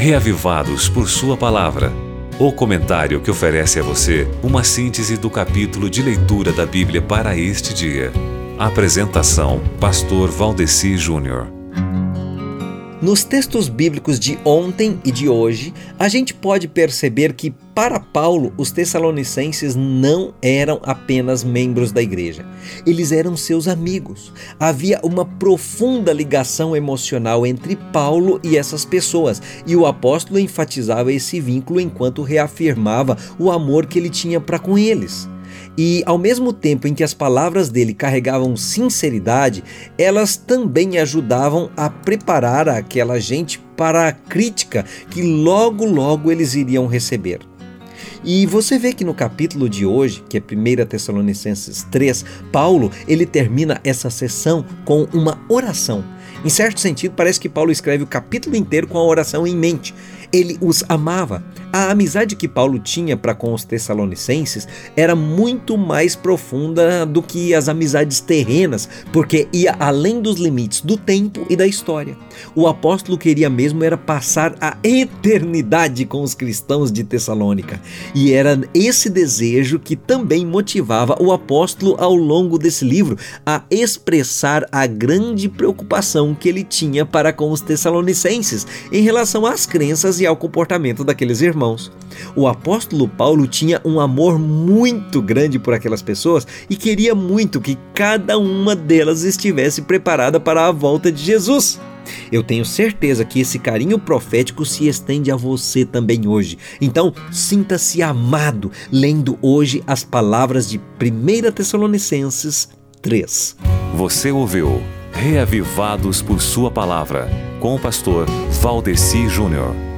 Reavivados por Sua Palavra. O comentário que oferece a você uma síntese do capítulo de leitura da Bíblia para este dia. Apresentação: Pastor Valdeci Júnior. Nos textos bíblicos de ontem e de hoje, a gente pode perceber que, para Paulo, os tessalonicenses não eram apenas membros da igreja. Eles eram seus amigos. Havia uma profunda ligação emocional entre Paulo e essas pessoas, e o apóstolo enfatizava esse vínculo enquanto reafirmava o amor que ele tinha para com eles. E ao mesmo tempo em que as palavras dele carregavam sinceridade, elas também ajudavam a preparar aquela gente para a crítica que logo eles iriam receber. E você vê que no capítulo de hoje, que é 1 Tessalonicenses 3, Paulo ele termina essa sessão com uma oração. Em certo sentido, parece que Paulo escreve o capítulo inteiro com a oração em mente. Ele os amava. A amizade que Paulo tinha para com os tessalonicenses era muito mais profunda do que as amizades terrenas, porque ia além dos limites do tempo e da história. O apóstolo queria mesmo era passar a eternidade com os cristãos de Tessalônica. E era esse desejo que também motivava o apóstolo ao longo desse livro a expressar a grande preocupação que ele tinha para com os tessalonicenses em relação às crenças e ao comportamento daqueles irmãos. O apóstolo Paulo tinha um amor muito grande por aquelas pessoas e queria muito que cada uma delas estivesse preparada para a volta de Jesus. Eu tenho certeza que esse carinho profético se estende a você também hoje. Então, sinta-se amado lendo hoje as palavras de 1 Tessalonicenses 3. Você ouviu Reavivados por Sua Palavra, com o pastor Valdeci Júnior.